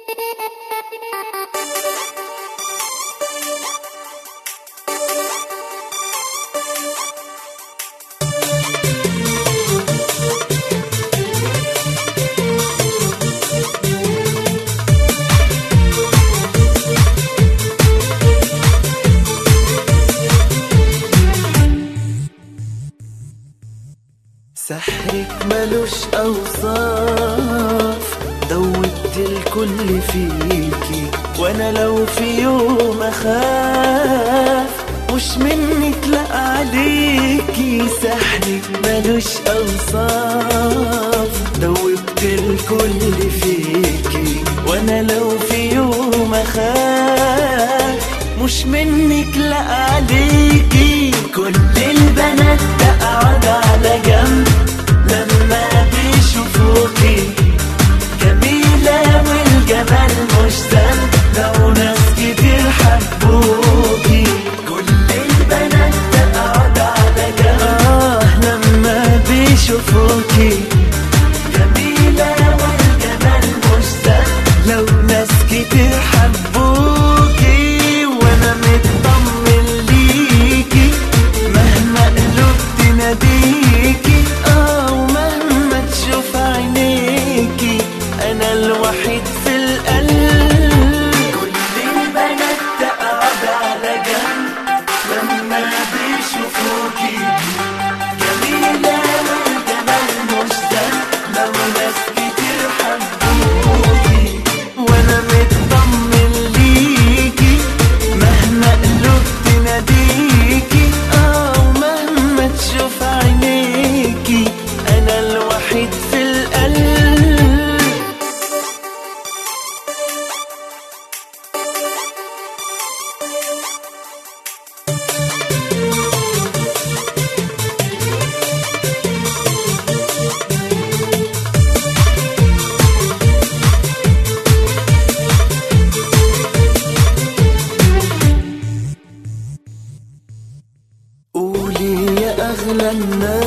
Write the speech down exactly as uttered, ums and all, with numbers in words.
سحرك ملوش أوصاف، دوبت الكل فيكي، وأنا لو في يوم أخاف مش منك لأ عليكي. سحرك ملوش أوصاف، دوبت الكل فيكي، وأنا لو في يوم أخاف مش منك لأ عليكي. كل البنات تقعد على جنب لما بيشوفوكي جميلة والجمال مش ذنب، لو ناس كتير حبوكي. كل البنات تقعد على جنب آه لما بيشوفوكي جميلة والجمال مش ذنب، لو ناس كتير حبوكي. وانا مطمن ليكي مهما قلوب تناديكي اه، ومهما تشوف عينيكي انا الوحيد في القلب. كل البنات تقعد على جنب لما بيشوفوكي جميلة والجمال مش ذنب، لو ناس كتير حبوكي. وانا مطمن ليكي مهما قلوب تناديكي اه، ومهما تشوف عينيكي انا الوحيد في القلب. قولي يا أغلى الناس